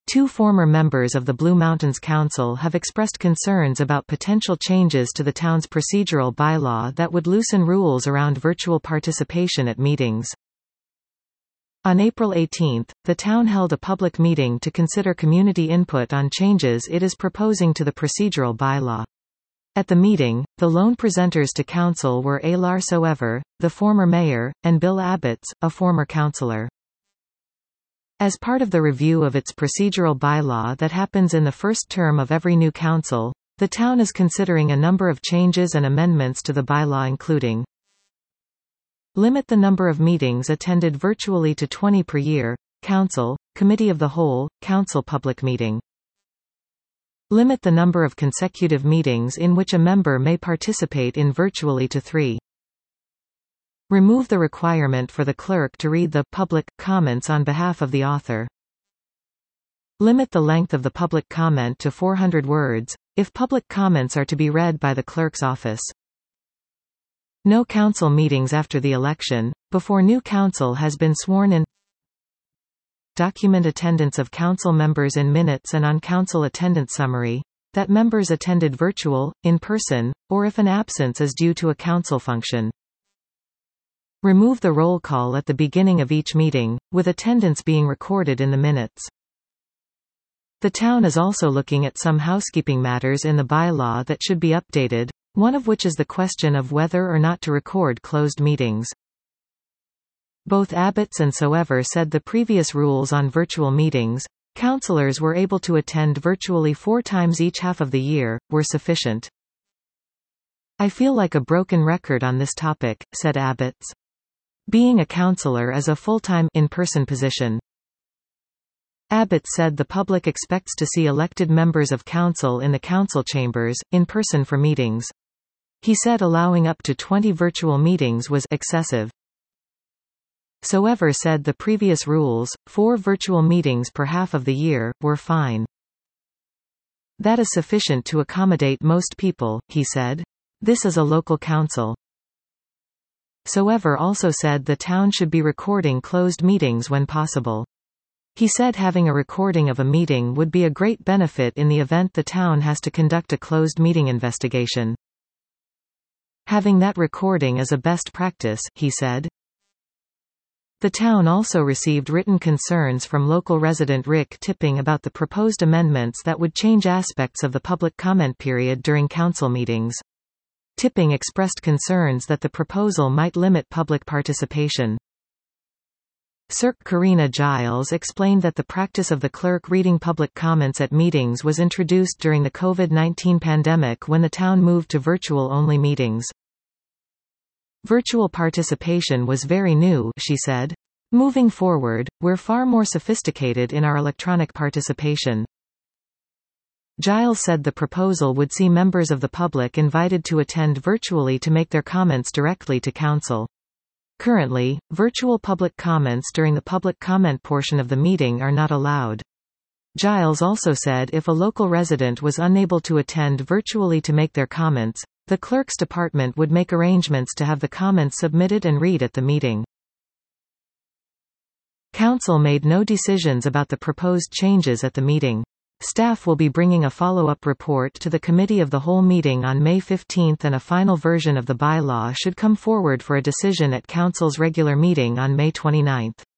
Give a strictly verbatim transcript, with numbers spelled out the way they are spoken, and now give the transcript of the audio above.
Two former members of the Blue Mountains Council have expressed concerns about potential changes to the town's procedural bylaw that would loosen rules around virtual participation at meetings. On April eighteenth, the town held a public meeting to consider community input on changes it is proposing to the procedural bylaw. At the meeting, the lone presenters to council were Aylar Soever, the former mayor, and Bill Abbots, a former councillor. As part of the review of its procedural bylaw that happens in the first term of every new council, the town is considering a number of changes and amendments to the bylaw, including limit the number of meetings attended virtually to twenty per year, council, committee of the whole, council public meeting. Limit the number of consecutive meetings in which a member may participate in virtually to three. Remove the requirement for the clerk to read the public comments on behalf of the author. Limit the length of the public comment to four hundred words, if public comments are to be read by the clerk's office. No council meetings after the election, before new council has been sworn in. Document attendance of council members in minutes and on council attendance summary, that members attended virtual, in person, or if an absence is due to a council function. Remove the roll call at the beginning of each meeting, with attendance being recorded in the minutes. The town is also looking at some housekeeping matters in the bylaw that should be updated, one of which is the question of whether or not to record closed meetings. Both Abbots and Soever said the previous rules on virtual meetings, councillors were able to attend virtually four times each half of the year, were sufficient. I feel like a broken record on this topic, said Abbots. Being a councillor is a full-time, in-person position. Abbott said the public expects to see elected members of council in the council chambers, in person for meetings. He said allowing up to twenty virtual meetings was excessive. Soever said the previous rules, four virtual meetings per half of the year, were fine. That is sufficient to accommodate most people, he said. This is a local council. Soever also said the town should be recording closed meetings when possible. He said having a recording of a meeting would be a great benefit in the event the town has to conduct a closed meeting investigation. Having that recording is a best practice, he said. The town also received written concerns from local resident Rick Tipping about the proposed amendments that would change aspects of the public comment period during council meetings. Tipping expressed concerns that the proposal might limit public participation. Circ Karina Giles explained that the practice of the clerk reading public comments at meetings was introduced during the COVID nineteen pandemic when the town moved to virtual-only meetings. Virtual participation was very new, she said. Moving forward, we're far more sophisticated in our electronic participation. Giles said the proposal would see members of the public invited to attend virtually to make their comments directly to council. Currently, virtual public comments during the public comment portion of the meeting are not allowed. Giles also said if a local resident was unable to attend virtually to make their comments, the clerk's department would make arrangements to have the comments submitted and read at the meeting. Council made no decisions about the proposed changes at the meeting. Staff will be bringing a follow-up report to the Committee of the Whole meeting on May fifteenth, and a final version of the bylaw should come forward for a decision at Council's regular meeting on May twenty-ninth.